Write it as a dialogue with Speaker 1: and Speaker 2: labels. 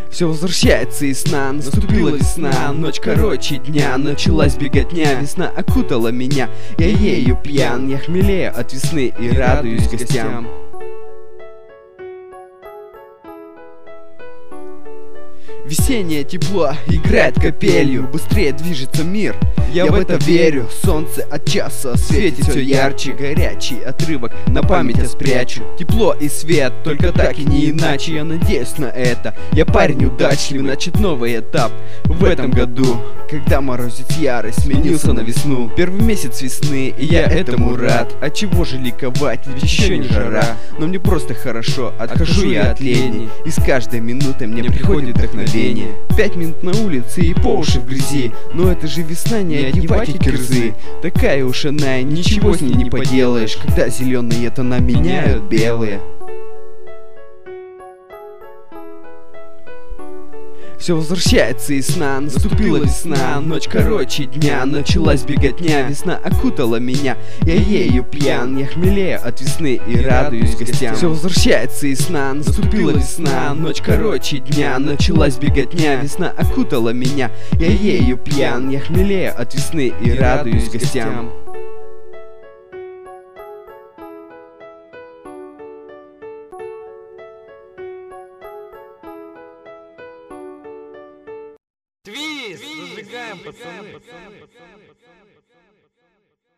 Speaker 1: Все возвращается из сна, наступила весна, ночь короче дня, началась беготня, весна окутала меня, я ею пьян, я хмелею от весны и радуюсь гостям. Весеннее тепло играет капелью, быстрее движется мир, я в это верю. Солнце от часа светит все ярче, горячий отрывок на память я спрячу. Тепло и свет, только так и не иначе, я надеюсь на это. Я парень удачливый, начат новый этап в этом году, когда морозец ярый сменился на весну. Первый месяц весны, и я этому рад. А чего же ликовать, ведь еще не жара. Но мне просто хорошо, отхожу я от лени, и с каждой минутой мне приходит вдохновение. 5 минут на улице и по уши в грязи, но это же весна, не одевайте кирзы. Такая уж она, ничего с ней не поделаешь, когда зеленые тона меняют белые. Все возвращается из сна, наступила весна, ночь короче дня, началась беготня, весна окутала меня, я ею пьян, я хмелею от весны и радуюсь гостям. Все возвращается из сна, наступила весна, ночь короче дня, началась беготня, весна окутала меня, я ею пьян, я хмелею от весны и радуюсь гостям.
Speaker 2: Твист! Зажигаем, пацаны!